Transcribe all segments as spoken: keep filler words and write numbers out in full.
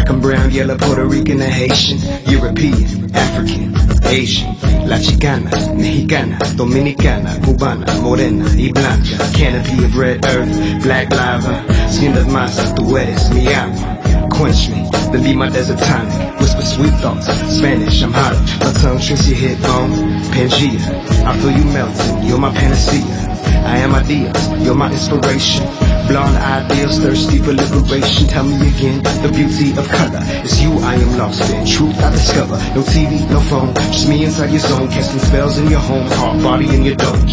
Black and brown, yellow, Puerto Rican and Haitian, European, African, Asian, La Chicana, Mexicana, Dominicana, Cubana, Morena y Blanca. Canopy of red earth, black lava, skin of masa, tú eres mi agua. Quench me, then be my desert tonic. Whisper sweet thoughts, Spanish, I'm hot. My tongue tricks your head bone, Pangea. I feel you melting, you're my panacea. I am ideas, you're my inspiration. Blonde ideals, thirsty for liberation. Tell me again, the beauty of color. It's you I am lost in, truth I discover. No T V, no phone, just me inside your zone. Casting spells in your home, heart, body in your dome.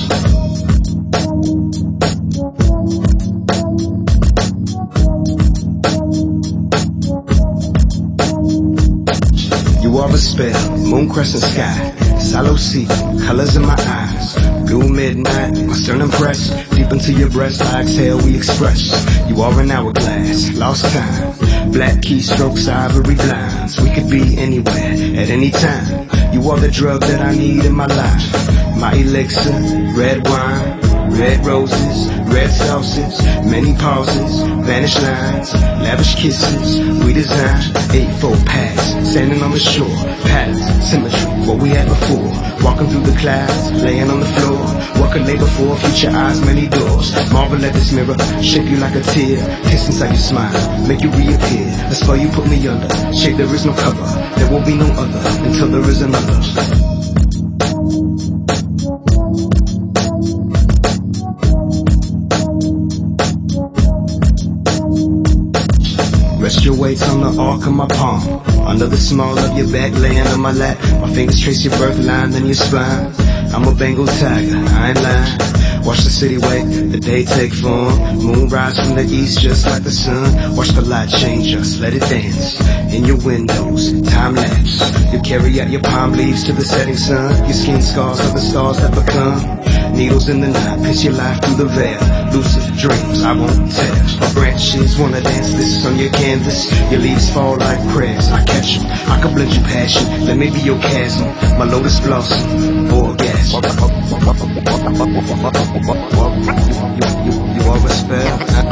You are a spell, moon crescent sky, shallow sea, colors in my eyes, blue midnight, my sternum press, deep into your breast, I exhale, we express. You are an hourglass, lost time, black keystrokes, ivory blinds. We could be anywhere, at any time. You are the drug that I need in my life, my elixir, red wine, red roses, red sauces, many pauses, vanished lines, lavish kisses, we design, eight-fold paths, standing on the shore, patterns, symmetry, what we had before, walking through the clouds, laying on the floor, what could lay before, future eyes, many doors, marvel at this mirror, shape you like a tear, kiss inside your smile, make you reappear, the spell you put me under, shape there is no cover, there won't be no other, until there is another. Rest your weights on the arc of my palm, under the small of your back, laying on my lap. My fingers trace your birth line, then your spine. I'm a Bengal tiger, I ain't lying. Watch the city wake, the day take form. Moon rise from the east just like the sun. Watch the light change us, let it dance. In your windows, time lapse. You carry out your palm leaves to the setting sun. Your skin scars are the stars that become needles in the night, pierce your life through the veil. Lucid dreams, I won't tell. My branches wanna dance this on your canvas. Your leaves fall like prayers, I catch them. I can blend your passion, let me be your chasm. My lotus blossom, orgasm. You, you, you, you are a spell.